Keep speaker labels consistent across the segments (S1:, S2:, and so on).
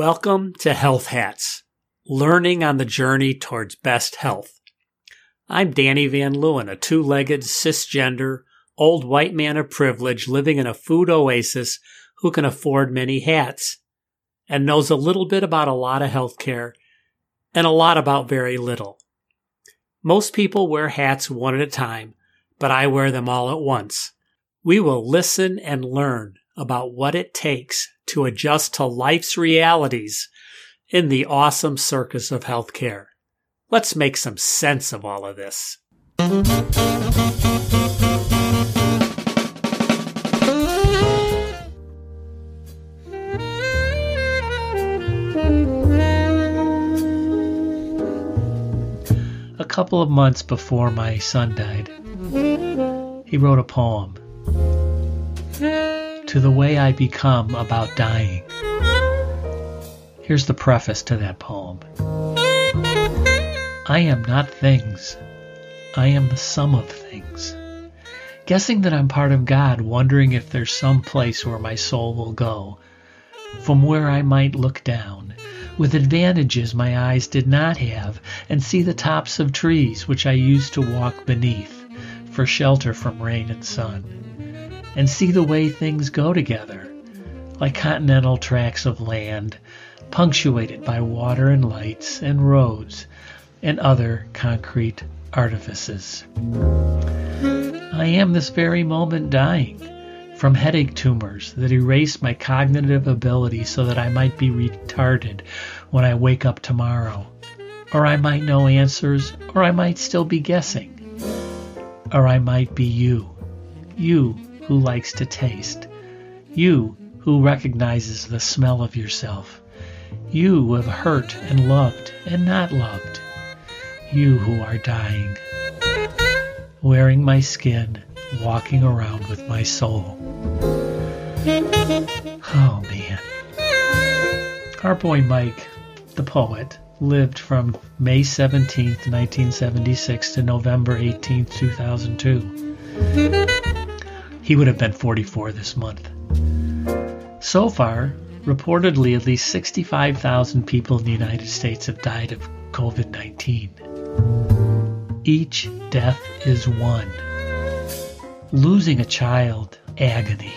S1: Welcome to Health Hats, learning on the journey towards best health. I'm Danny Van Leeuwen, a two-legged, cisgender, old white man of privilege living in a food oasis who can afford many hats and knows a little bit about a lot of healthcare and a lot about very little. Most people wear hats one at a time, but I wear them all at once. We will listen and learn about what it takes to adjust to life's realities in the awesome circus of healthcare. Let's make some sense of all of this. A couple of months before my son died, he wrote a poem, To the Way I Become About Dying. Here's the preface to that poem. I am not things. I am the sum of things. Guessing that I'm part of God, wondering if there's some place where my soul will go, from where I might look down, with advantages my eyes did not have, and see the tops of trees which I used to walk beneath, for shelter from rain and sun. And see the way things go together, like continental tracts of land, punctuated by water and lights and roads and other concrete artifices. I am this very moment dying from headache tumors that erase my cognitive ability so that I might be retarded when I wake up tomorrow, or I might know answers, or I might still be guessing, or I might be you who likes to taste, you who recognizes the smell of yourself, you who have hurt and loved and not loved, you who are dying, wearing my skin, walking around with my soul. Oh man. Our boy Mike, the poet, lived from May 17th, 1976 to November 18th, 2002. He would have been 44 this month. So far, reportedly at least 65,000 people in the United States have died of COVID-19. Each death is one. Losing a child, agony.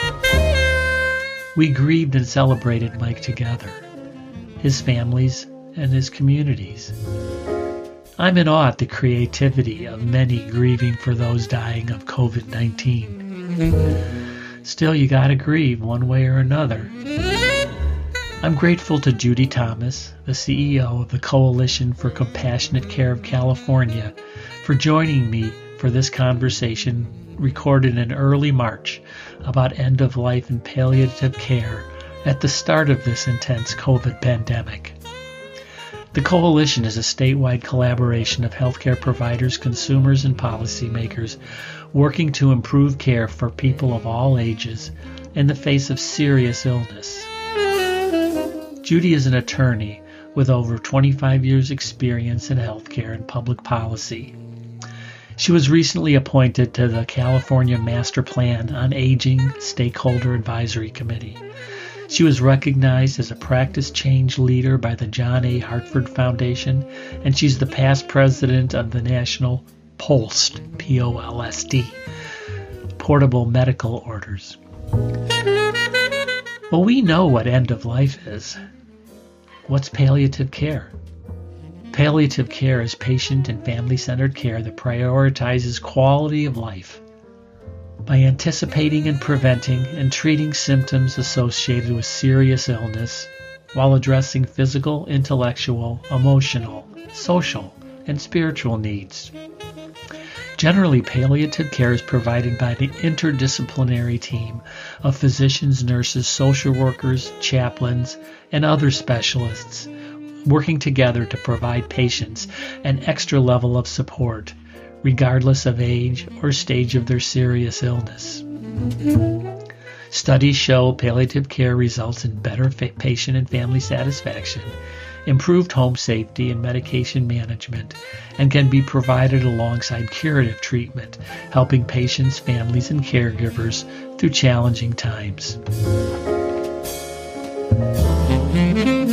S1: We grieved and celebrated Mike together, his families and his communities. I'm in awe at the creativity of many grieving for those dying of COVID-19. Still, you gotta grieve one way or another. I'm grateful to Judy Thomas, the CEO of the Coalition for Compassionate Care of California, for joining me for this conversation recorded in early March about end-of-life and palliative care at the start of this intense COVID pandemic. The Coalition is a statewide collaboration of healthcare providers, consumers, and policymakers working to improve care for people of all ages in the face of serious illness. Judy is an attorney with over 25 years' experience in healthcare and public policy. She was recently appointed to the California Master Plan on Aging Stakeholder Advisory Committee. She was recognized as a practice change leader by the John A. Hartford Foundation, and she's the past president of the National POLST, P-O-L-S-D, Portable Medical Orders. Well, we know what end of life is. What's palliative care? Palliative care is patient and family-centered care that prioritizes quality of life by anticipating and preventing and treating symptoms associated with serious illness while addressing physical, intellectual, emotional, social, and spiritual needs. Generally, palliative care is provided by the interdisciplinary team of physicians, nurses, social workers, chaplains, and other specialists working together to provide patients an extra level of support, regardless of age or stage of their serious illness. Studies show palliative care results in better patient and family satisfaction, improved home safety and medication management, and can be provided alongside curative treatment, helping patients, families, and caregivers through challenging times.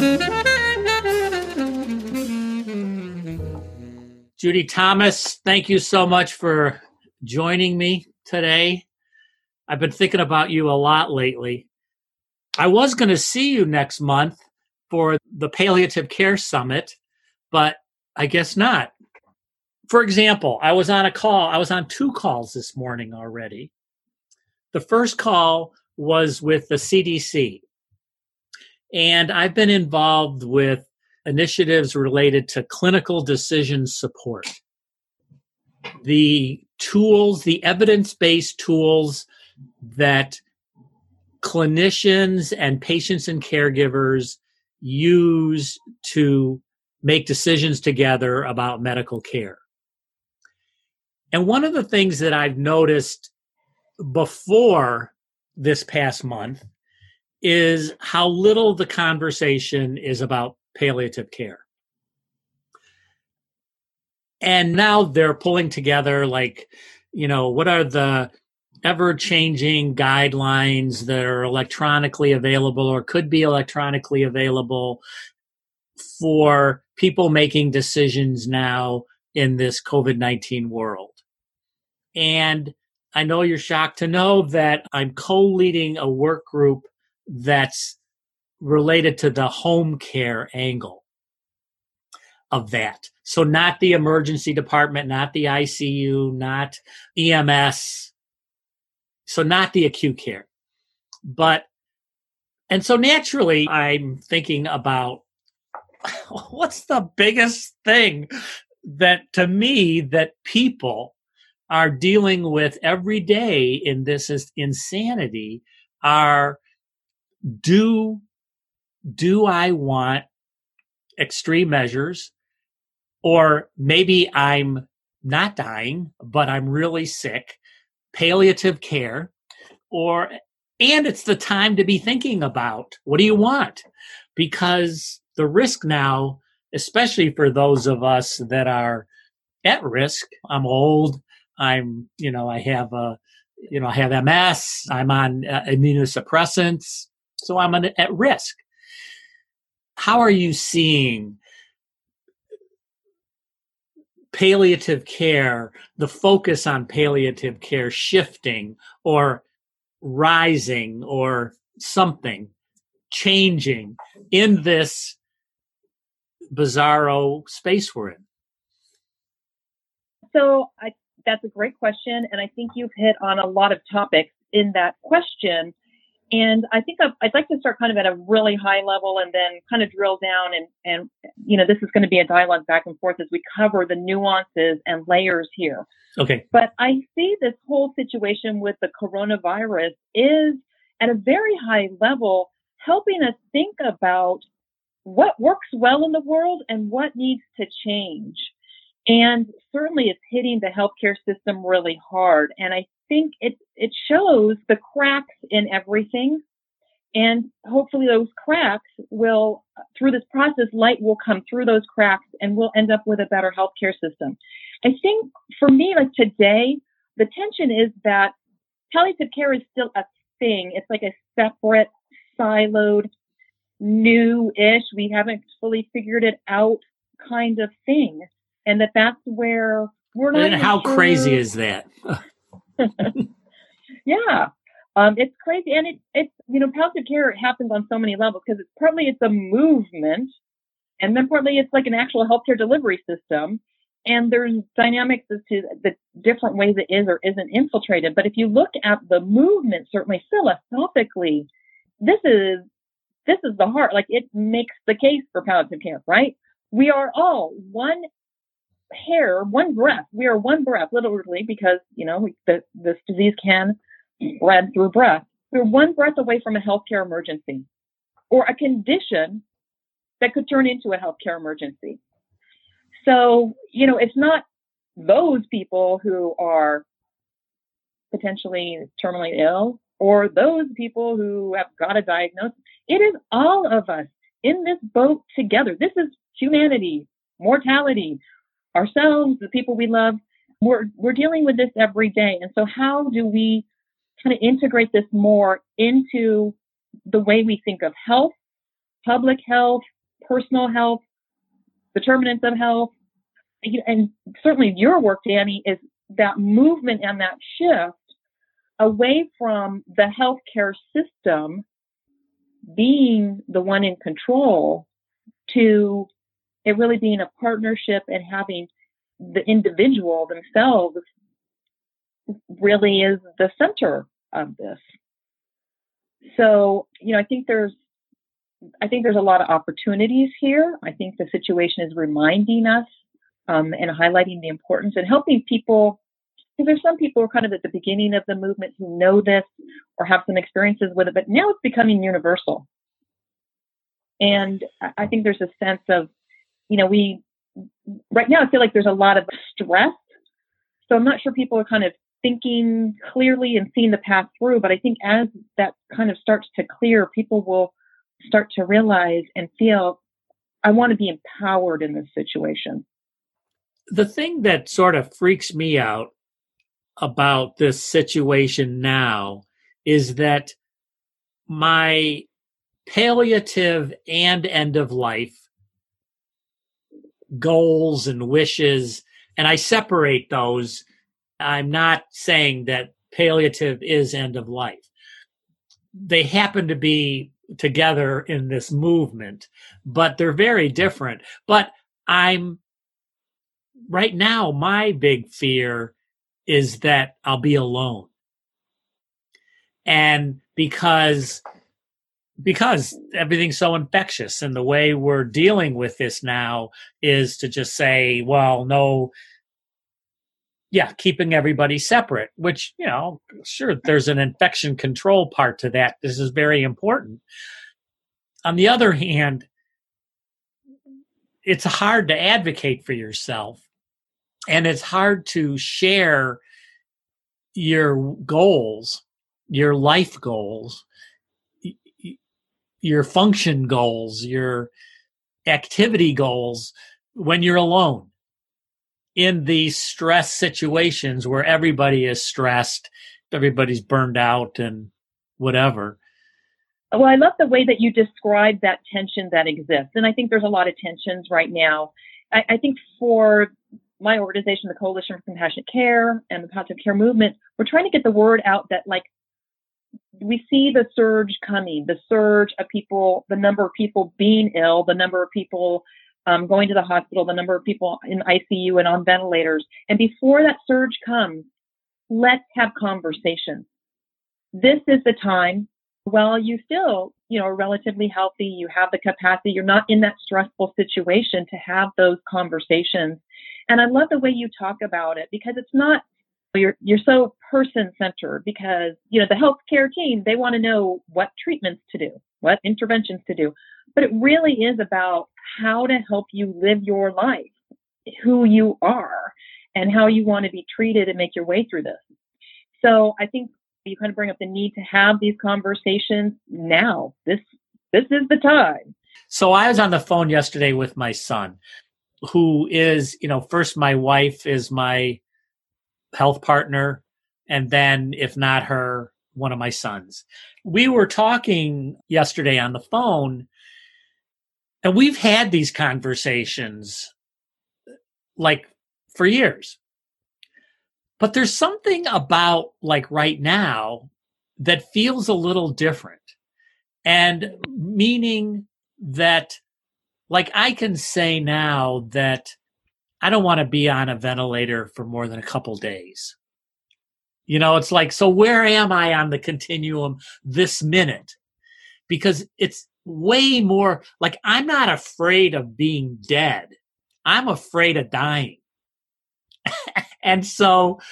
S1: Judy Thomas, thank you so much for joining me today. I've been thinking about you a lot lately. I was going to see you next month for the Palliative Care Summit, but I guess not. For example, I was on 2 calls this morning already. The first call was with the CDC, and I've been involved with initiatives related to clinical decision support. The tools, the evidence-based tools that clinicians and patients and caregivers use to make decisions together about medical care. And one of the things that I've noticed before this past month is how little the conversation is about palliative care. And now they're pulling together, like, what are the ever-changing guidelines that are electronically available or could be electronically available for people making decisions now in this COVID-19 world. And I know you're shocked to know that I'm co-leading a work group that's related to the home care angle of that. So not the emergency department, not the ICU, not EMS, so not the acute care. And so naturally, I'm thinking about what's the biggest thing that, to me, that people are dealing with every day in this insanity are, do I want extreme measures? Or maybe I'm not dying, but I'm really sick, palliative care, and it's the time to be thinking about what do you want? Because the risk now, especially for those of us that are at risk, I'm old, I have MS, I'm on immunosuppressants, so I'm at risk. How are you seeing palliative care, the focus on palliative care shifting or rising or something changing in this bizarro space we're in?
S2: So that's a great question. And I think you've hit on a lot of topics in that question. And I think I'd like to start kind of at a really high level and then kind of drill down and this is going to be a dialogue back and forth as we cover the nuances and layers here.
S1: Okay.
S2: But I see this whole situation with the coronavirus is at a very high level helping us think about what works well in the world and what needs to change. And certainly it's hitting the healthcare system really hard. And I think it shows the cracks in everything. And hopefully those cracks will, through this process, light will come through those cracks and we'll end up with a better healthcare system. I think for me, like today, the tension is that palliative care is still a thing. It's like a separate, siloed, new-ish, we haven't fully figured it out kind of thing. And that's where we're not.
S1: And how crazy is that?
S2: Yeah. It's crazy. And it's palliative care happens on so many levels because it's a movement. And then partly it's like an actual healthcare delivery system. And there's dynamics as to the different ways it is or isn't infiltrated. But if you look at the movement, certainly philosophically, this is the heart. Like it makes the case for palliative care, right? We are all one hair, one breath. We are one breath, literally, because, this disease can spread through breath. We're one breath away from a healthcare emergency or a condition that could turn into a healthcare emergency. So, it's not those people who are potentially terminally ill or those people who have got a diagnosis. It is all of us in this boat together. This is humanity, mortality, ourselves, the people we love. We're dealing with this every day. And so how do we kind of integrate this more into the way we think of health, public health, personal health, determinants of health, and certainly your work, Danny, is that movement and that shift away from the healthcare system being the one in control to it really being a partnership and having the individual themselves really is the center of this. So, I think there's a lot of opportunities here. I think the situation is reminding us and highlighting the importance and helping people, because there's some people who are kind of at the beginning of the movement who know this or have some experiences with it, but now it's becoming universal. And I think there's a sense of, right now I feel like there's a lot of stress. So I'm not sure people are kind of thinking clearly and seeing the path through, but I think as that kind of starts to clear, people will start to realize and feel, I want to be empowered in this situation.
S1: The thing that sort of freaks me out about this situation now is that my palliative and end of life goals and wishes, and I separate those. I'm not saying that palliative is end of life. They happen to be together in this movement, but they're very different. But right now, my big fear is that I'll be alone. And because everything's so infectious, and the way we're dealing with this now is to just say, well, no, keeping everybody separate, which, sure, there's an infection control part to that. This is very important. On the other hand, it's hard to advocate for yourself, and it's hard to share your goals, your life goals, your function goals, your activity goals when you're alone in these stress situations where everybody is stressed, everybody's burned out and whatever.
S2: Well, I love the way that you describe that tension that exists. And I think there's a lot of tensions right now. I think for my organization, the Coalition for Compassionate Care and the Palliative Care Movement, we're trying to get the word out that, we see the surge coming, the surge of people, the number of people being ill, the number of people going to the hospital, the number of people in ICU and on ventilators. And before that surge comes, let's have conversations. This is the time, while you still, are relatively healthy, you have the capacity, you're not in that stressful situation to have those conversations. And I love the way you talk about it, because it's not, you're so person-centered, because, the healthcare team, they want to know what treatments to do, what interventions to do. But it really is about how to help you live your life, who you are, and how you want to be treated and make your way through this. So I think you kind of bring up the need to have these conversations now. This is the time.
S1: So I was on the phone yesterday with my son, who is, first my wife is my health partner, and then, if not her, one of my sons. We were talking yesterday on the phone, and we've had these conversations for years. But there's something about right now that feels a little different. And meaning that I can say now that I don't want to be on a ventilator for more than a couple days. It's so where am I on the continuum this minute? Because it's way more I'm not afraid of being dead. I'm afraid of dying. And so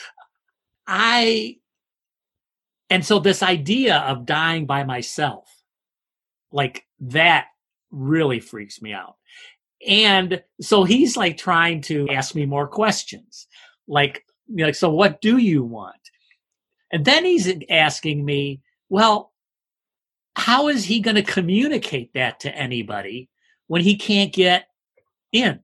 S1: this idea of dying by myself, that really freaks me out. And so he's trying to ask me more questions. So what do you want? And then he's asking me, well, how is he going to communicate that to anybody when he can't get in?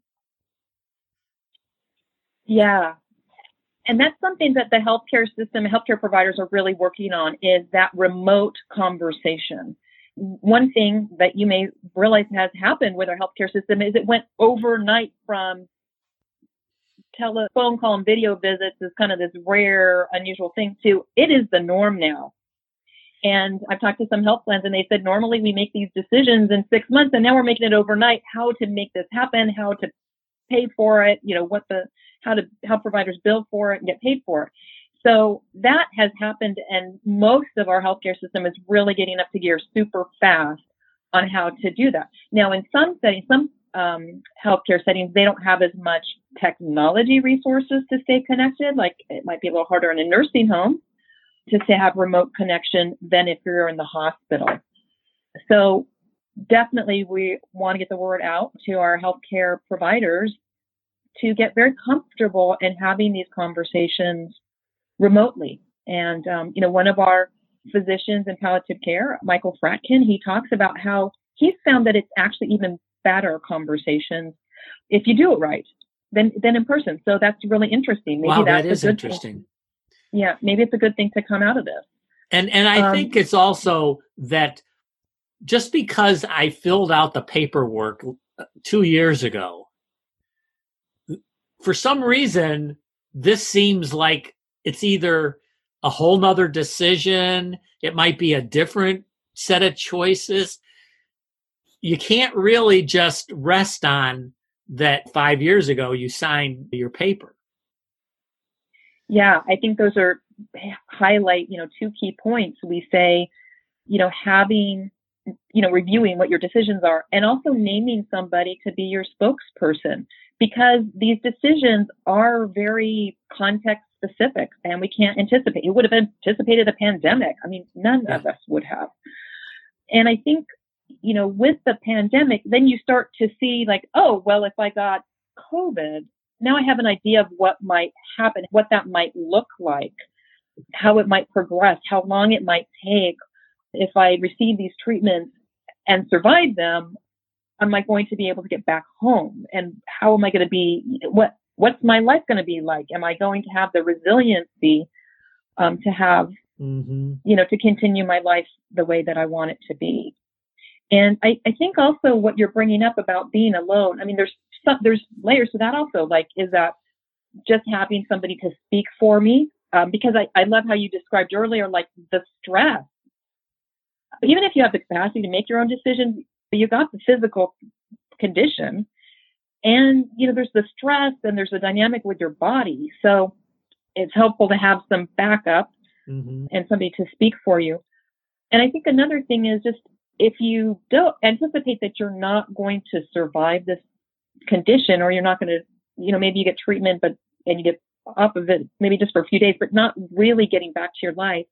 S2: Yeah. And that's something that the healthcare system, healthcare providers are really working on, is that remote conversation. One thing that you may realize has happened with our healthcare system is it went overnight from telephone call and video visits is kind of this rare, unusual thing to, it is the norm now. And I've talked to some health plans and they said, normally we make these decisions in 6 months and now we're making it overnight, how to make this happen, how to pay for it, how providers bill for it and get paid for it. So that has happened, and most of our healthcare system is really getting up to gear super fast on how to do that. Now, in some settings, some healthcare settings, they don't have as much technology resources to stay connected. Like it might be a little harder in a nursing home to have remote connection than if you're in the hospital. So definitely we want to get the word out to our healthcare providers to get very comfortable in having these conversations remotely. And, one of our physicians in palliative care, Michael Fratkin, he talks about how he's found that it's actually even better conversations if you do it right than in person. So that's really interesting. Maybe
S3: wow,
S2: that's
S3: that is interesting.
S2: Yeah, maybe it's a good thing to come out of this.
S3: And I think it's also that just because I filled out the paperwork 2 years ago, for some reason, this seems like it's either a whole nother decision. It might be a different set of choices. You can't really just rest on that 5 years ago you signed your paper.
S2: Yeah, I think those are highlight, two key points. We say, having, reviewing what your decisions are and also naming somebody to be your spokesperson, because these decisions are very context specific and we can't anticipate. You would have anticipated a pandemic. I mean, none of us would have. And I think, with the pandemic, then you start to see like, oh, well, if I got COVID, now I have an idea of what might happen, what that might look like, how it might progress, how long it might take. If I receive these treatments and survive them, am I going to be able to get back home? And how am I going to be, what's my life going to be like? Am I going to have the resiliency to have, to continue my life the way that I want it to be? And I think also what you're bringing up about being alone, I mean, there's layers to that also, like, is that just having somebody to speak for me? Because I love how you described earlier, like the stress. Even if you have the capacity to make your own decisions, but you got the physical condition and, there's the stress and there's the dynamic with your body. So it's helpful to have some backup and somebody to speak for you. And I think another thing is just, if you don't anticipate that you're not going to survive this condition, or you're not going to, maybe you get treatment, and you get off of it, maybe just for a few days, but not really getting back to your life,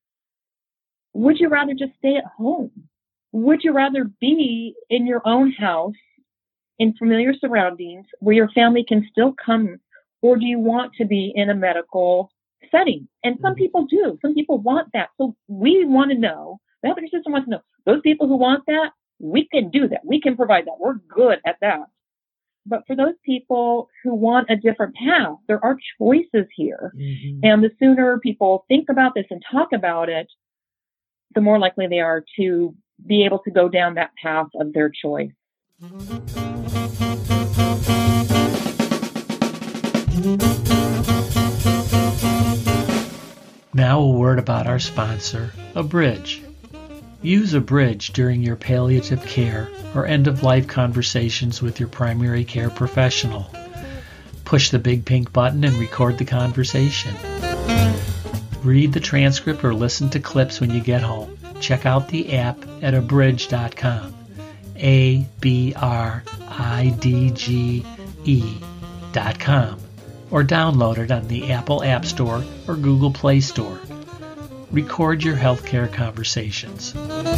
S2: would you rather just stay at home? Would you rather be in your own house in familiar surroundings where your family can still come? Or do you want to be in a medical setting? And some people do. Some people want that. So we want to know, the healthcare system wants to know, those people who want that, we can do that. We can provide that. We're good at that. But for those people who want a different path, there are choices here. And the sooner people think about this and talk about it, the more likely they are to be able to go down that path of their choice.
S1: Now a word about our sponsor, Abridge. Use Abridge during your palliative care or end-of-life conversations with your primary care professional. Push the big pink button and record the conversation. Read the transcript or listen to clips when you get home. Check out the app at abridge.com. abridge.com, or download it on the Apple App Store or Google Play Store. Record your healthcare conversations.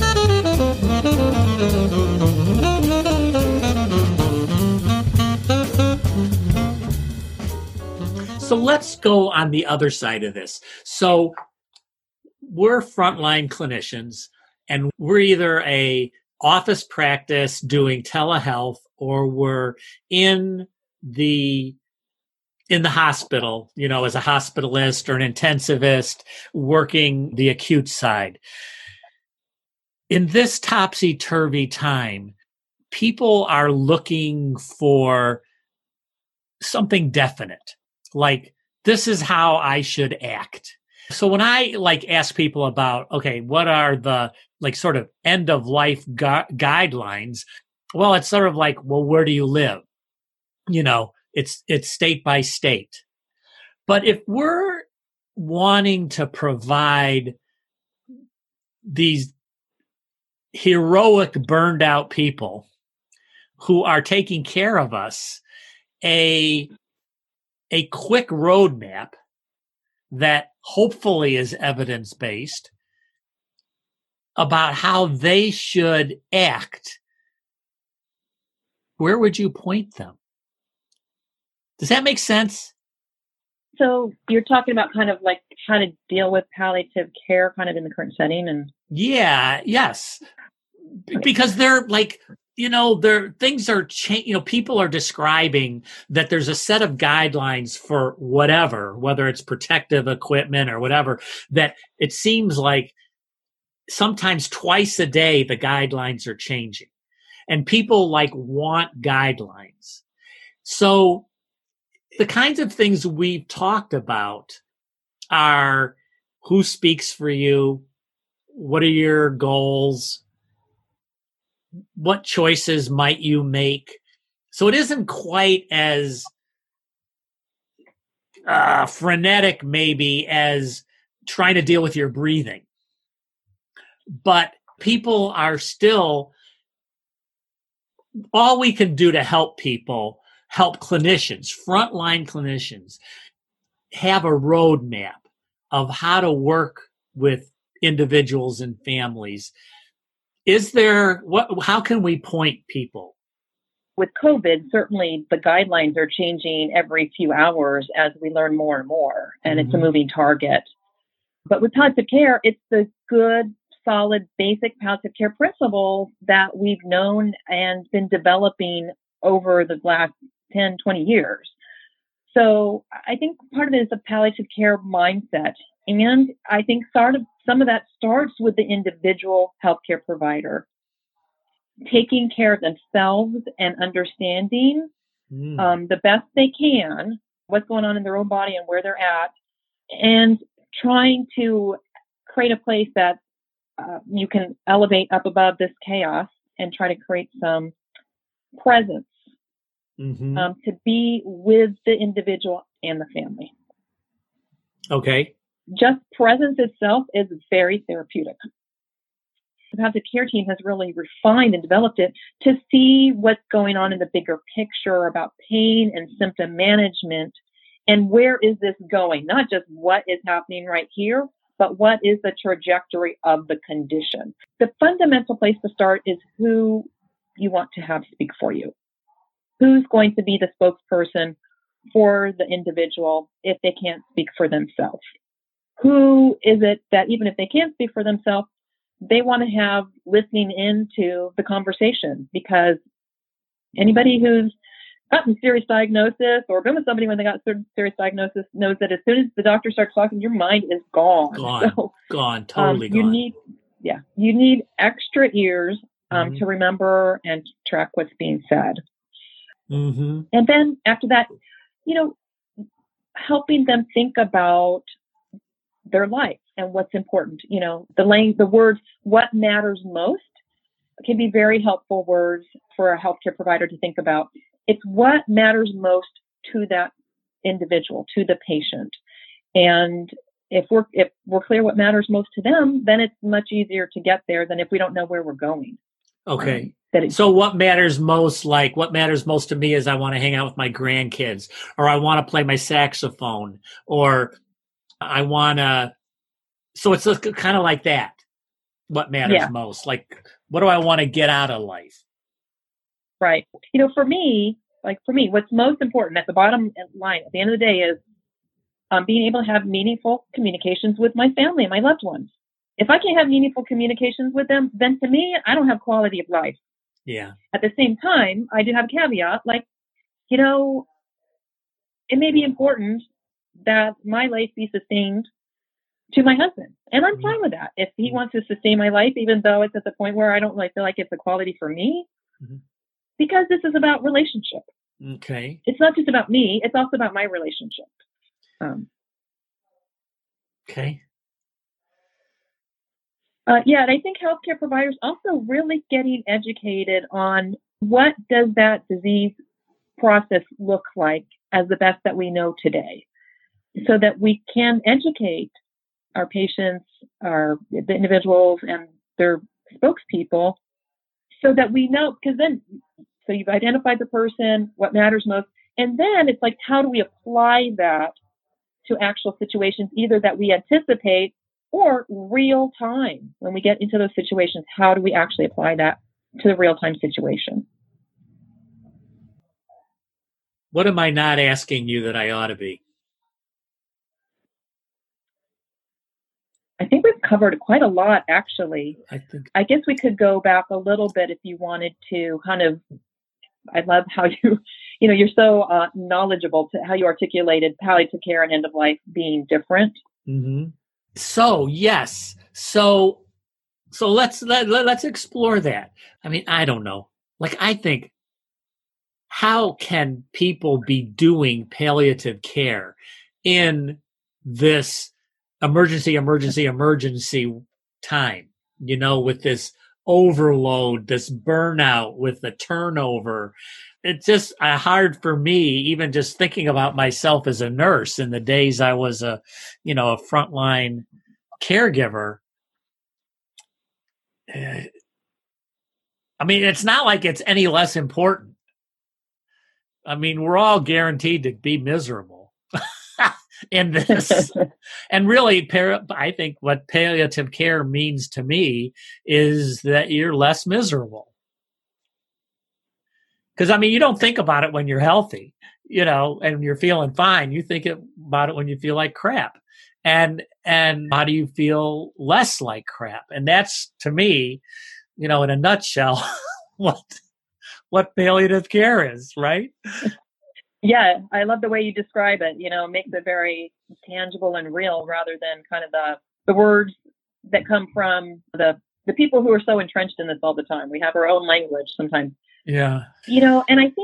S3: So let's go on the other side of this. So we're frontline clinicians, and we're either a office practice doing telehealth, or we're in the hospital, as a hospitalist or an intensivist working the acute side. In this topsy-turvy time, people are looking for something definite, like this is how I should act. So when I ask people about, okay, what are the sort of end of life guidelines? Well, it's sort of like, well, where do you live? It's state by state. But if we're wanting to provide these heroic, burned out people who are taking care of us a quick roadmap that hopefully is evidence-based about how they should act, where would you point them? Does that make sense?
S2: So you're talking about kind of like how to deal with palliative care kind of in the current setting? And
S3: yes. Because they're things are changing. People are describing that there's a set of guidelines for whatever, whether it's protective equipment or whatever, that it seems like sometimes twice a day the guidelines are changing. And people want guidelines. So the kinds of things we've talked about are who speaks for you, what are your goals, what choices might you make. So it isn't quite as frenetic maybe as trying to deal with your breathing. But people are still, all we can do to help people, help clinicians, frontline clinicians, have a roadmap of how to work with individuals and families. How can we point people?
S2: With COVID, certainly the guidelines are changing every few hours as we learn more and more, and it's a moving target. But with palliative care, it's the good, solid, basic palliative care principles that we've known and been developing over the last 10, 20 years. So I think part of it is a palliative care mindset. And I think some of that starts with the individual healthcare provider taking care of themselves and understanding the best they can what's going on in their own body and where they're at, and trying to create a place that you can elevate up above this chaos and try to create some presence to be with the individual and the family.
S3: Okay.
S2: Just presence itself is very therapeutic. The palliative care team has really refined and developed it to see what's going on in the bigger picture about pain and symptom management, and where is this going? Not just what is happening right here, but what is the trajectory of the condition? The fundamental place to start is who you want to have speak for you. Who's going to be the spokesperson for the individual if they can't speak for themselves? Who is it that even if they can't speak for themselves, they want to have listening into the conversation? Because anybody who's gotten serious diagnosis or been with somebody when they got serious diagnosis knows that as soon as the doctor starts talking, your mind is gone.
S3: Totally gone.
S2: You need extra ears to remember and track what's being said. And then after that, helping them think about their life and what's important. The words, what matters most, can be very helpful words for a healthcare provider to think about. It's what matters most to that individual, to the patient. And if we're clear what matters most to them, then it's much easier to get there than if we don't know where we're going.
S3: Okay. So what matters most to me is I want to hang out with my grandkids, or I want to play my saxophone, or I want to. So it's kind of like that. What matters most? Like, what do I want to get out of life?
S2: Right. For me, what's most important at the bottom line at the end of the day is being able to have meaningful communications with my family and my loved ones. If I can't have meaningful communications with them, then to me, I don't have quality of life.
S3: Yeah.
S2: At the same time, I do have a caveat, it may be important that my life be sustained to my husband. And I'm fine with that. If he wants to sustain my life, even though it's at the point where I don't feel like it's a quality for me, because this is about relationship.
S3: Okay.
S2: It's not just about me, it's also about my relationship. Um,
S3: Okay.
S2: yeah, and I think healthcare providers also really getting educated on what does that disease process look like as the best that we know today, so that we can educate our patients, the individuals, and their spokespeople, so that we know. Because then, so you've identified the person, what matters most, and then it's like, how do we apply that to actual situations, either that we anticipate or real time. When we get into those situations, how do we actually apply that to the real time situation?
S3: What am I not asking you that I ought to be?
S2: I think we've covered quite a lot, actually. I guess we could go back a little bit if you wanted to kind of, I love how you're so knowledgeable to how you articulated palliative care and end of life being different.
S3: Mm-hmm. So, yes. So let's explore that. I mean, I don't know. Like, I think, how can people be doing palliative care in this emergency time, with this overload, this burnout, with the turnover? It's just hard for me, even just thinking about myself as a nurse in the days I was a frontline caregiver. I mean, it's not like it's any less important. I mean, we're all guaranteed to be miserable in this. And really, I think what palliative care means to me is that you're less miserable. Because, I mean, you don't think about it when you're healthy, and you're feeling fine. You think about it when you feel like crap. And how do you feel less like crap? And that's, to me, in a nutshell, what palliative care is, right?
S2: Yeah, I love the way you describe it. It makes it very tangible and real, rather than kind of the words that come from the people who are so entrenched in this all the time. We have our own language sometimes.
S3: Yeah.
S2: And I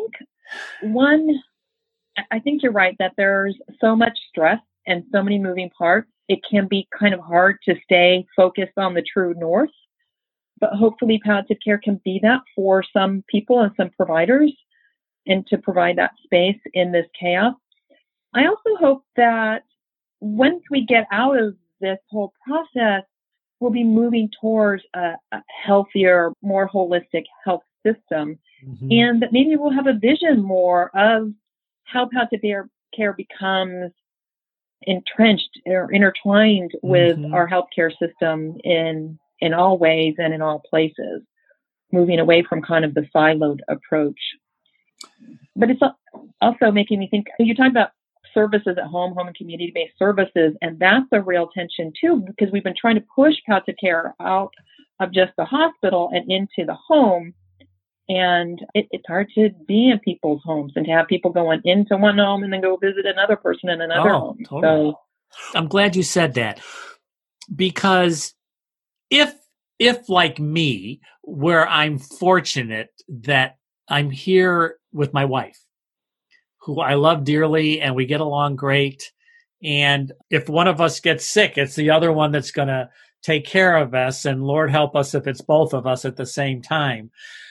S2: think you're right that there's so much stress and so many moving parts. It can be kind of hard to stay focused on the true north, but hopefully palliative care can be that for some people and some providers, and to provide that space in this chaos. I also hope that once we get out of this whole process, we'll be moving towards a healthier, more holistic health system. Mm-hmm. And that maybe we'll have a vision more of how palliative care becomes entrenched or intertwined with mm-hmm. our healthcare system in all ways and in all places, moving away from kind of the siloed approach. But it's also making me think, you talked about services at home and community-based services, and that's a real tension too, because we've been trying to push palliative care out of just the hospital and into the home. And it's hard to be in people's homes and to have people going into one home and then go visit another person in another home.
S3: Totally. So I'm glad you said that, because if like me, where I'm fortunate that I'm here with my wife, who I love dearly, and we get along great. And if one of us gets sick, it's the other one that's going to take care of us. And Lord help us if it's both of us at the same time.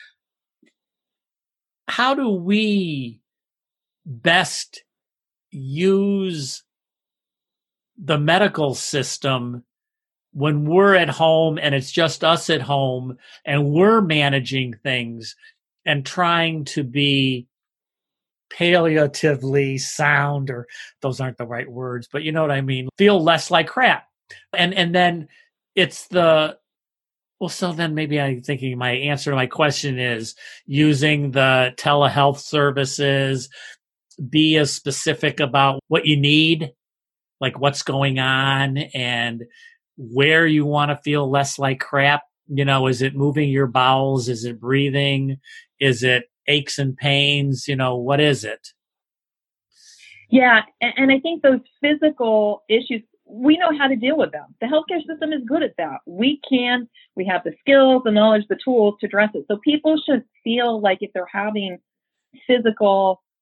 S3: How do we best use the medical system when we're at home and it's just us at home and we're managing things and trying to be palliatively sound, or those aren't the right words, but you know what I mean, feel less like crap. And then it's so then maybe I'm thinking my answer to my question is using the telehealth services, be as specific about what you need, like what's going on and where you want to feel less like crap. Is it moving your bowels? Is it breathing? Is it aches and pains? What is it?
S2: Yeah. And I think those physical issues, we know how to deal with them. The healthcare system is good at that. We have the skills, the knowledge, the tools to address it. So people should feel like if they're having physical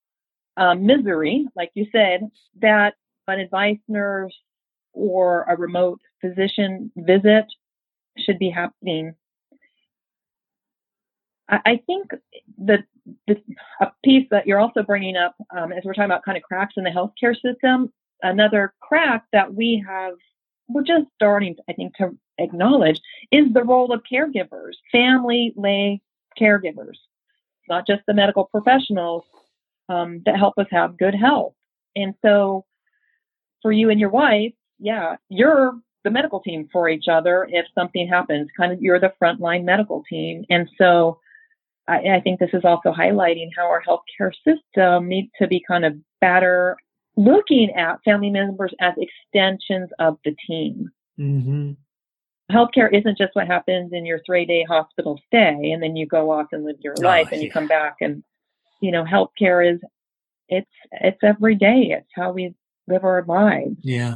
S2: misery, like you said, that an advice nurse or a remote physician visit should be happening. I think that a piece that you're also bringing up, as we're talking about kind of cracks in the healthcare system, another crack that we're just starting, I think, to acknowledge is the role of caregivers, family, lay caregivers, not just the medical professionals that help us have good health. And so for you and your wife, yeah, you're the medical team for each other. If something happens, kind of, you're the frontline medical team. And so I think this is also highlighting how our healthcare system needs to be kind of better looking at family members as extensions of the team.
S3: Mm-hmm.
S2: Healthcare isn't just what happens in your 3-day hospital stay and then you go off and live your life and you come back. And, healthcare is, it's every day. It's how we live our lives.
S3: Yeah.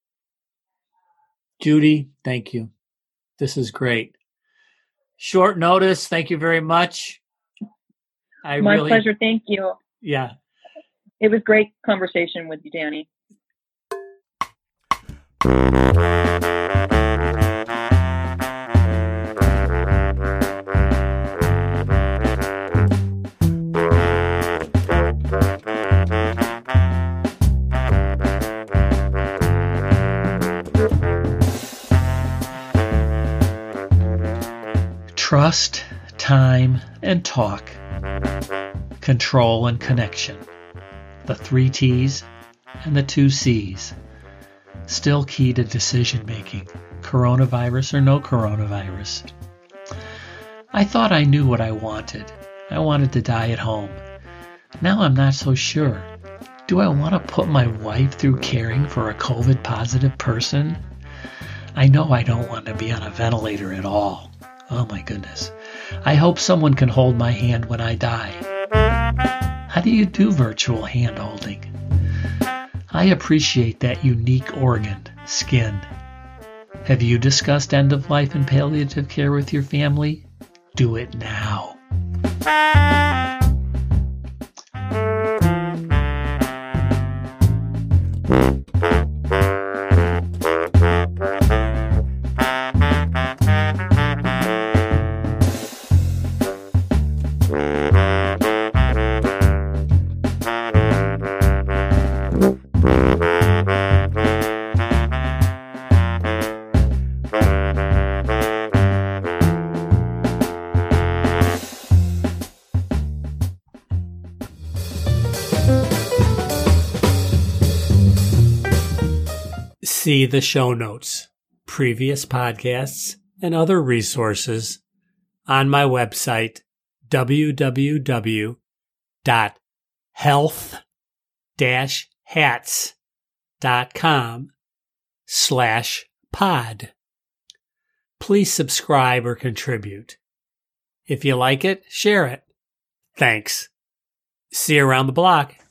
S3: Judy, thank you. This is great. Short notice. Thank you very much.
S2: My pleasure. Thank you.
S3: Yeah.
S2: It was great conversation with you, Danny.
S1: Trust, time, and talk. Control and connection. The 3 T's and the 2 C's. Still key to decision making, coronavirus or no coronavirus. I thought I knew what I wanted. I wanted to die at home. Now I'm not so sure. Do I want to put my wife through caring for a COVID positive person? I know I don't want to be on a ventilator at all. Oh my goodness. I hope someone can hold my hand when I die. How do you do virtual hand holding? I appreciate that unique organ, skin. Have you discussed end of life and palliative care with your family? Do it now.
S3: See the show notes, previous podcasts, and other resources on my website, www.health-hats.com/pod. Please subscribe or contribute. If you like it, share it. Thanks. See you around the block.